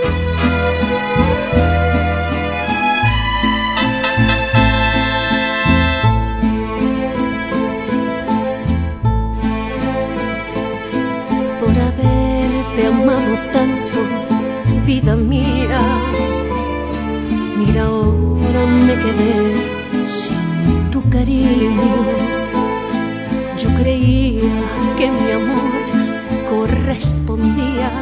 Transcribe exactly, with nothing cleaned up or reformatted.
Vida mía, mira ahora me quedé sin tu cariño. Yo creía que mi amor correspondía